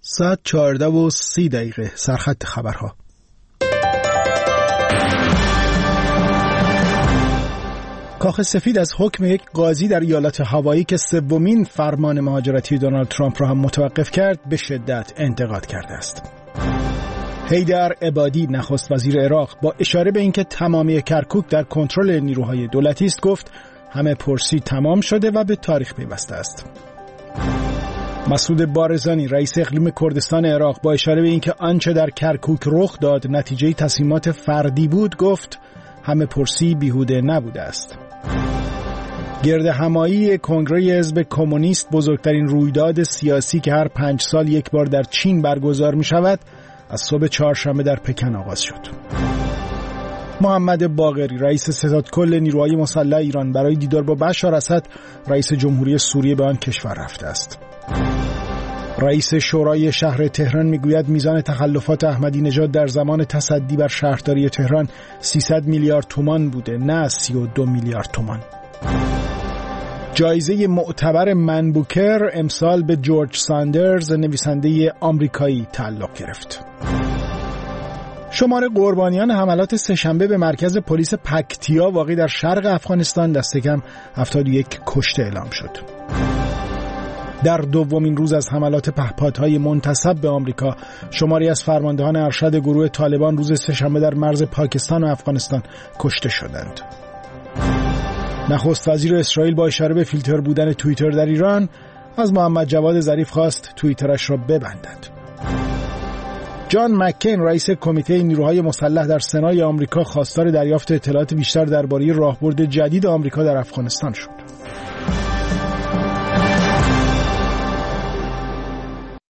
ساعت 14:30 سرخط خبرها. کاخ سفید از حکم یک قاضی در ایالت هاوایی که سومین فرمان مهاجرتی دونالد ترامپ را هم متوقف کرد به شدت انتقاد کرده است. حیدر عبادی نخست وزیر عراق با اشاره به اینکه تمامی کرکوک در کنترل نیروهای دولتی است گفت همه پرسی تمام شده و به تاریخ پیوسته است. مسعود بارزانی رئیس اقلیم کردستان عراق با اشاره به اینکه آنچه در کرکوک رخ داد نتیجه تصمیمات فردی بود گفت همه پرسی بیهوده نبوده است. گرد همایی کنگره حزب کمونیست بزرگترین رویداد سیاسی که هر 5 سال یک بار در چین برگزار می شود از صبح چهارشنبه در پکن آغاز شد. محمد باقری رئیس ستادکل نیروهای مسلح ایران برای دیدار با بشار اسد رئیس جمهوری سوریه به آن کشور رفته است. رئیس شورای شهر تهران میگوید میزان تخلفات احمدی نژاد در زمان تصدی بر شهرداری تهران 300 میلیارد تومان بوده نه 32 میلیارد تومان. جایزه معتبر من بوکر امسال به جورج ساندرز نویسنده آمریکایی تعلق گرفت. شمار قربانیان حملات سه‌شنبه به مرکز پلیس پکتیا واقع در شرق افغانستان دست کم 71 کشته اعلام شد. در دومین روز از حملات پهپادهای منتسب به آمریکا شماری از فرماندهان ارشد گروه طالبان روز سه‌شنبه در مرز پاکستان و افغانستان کشته شدند. نخست وزیر اسرائیل با اشاره به فیلتر بودن توییتر در ایران از محمد جواد ظریف خواست توییترش را ببندد. جان مکین رئیس کمیته نیروهای مسلح در سنای آمریکا خواستار دریافت اطلاعات بیشتر درباره راهبرد جدید آمریکا در افغانستان شد.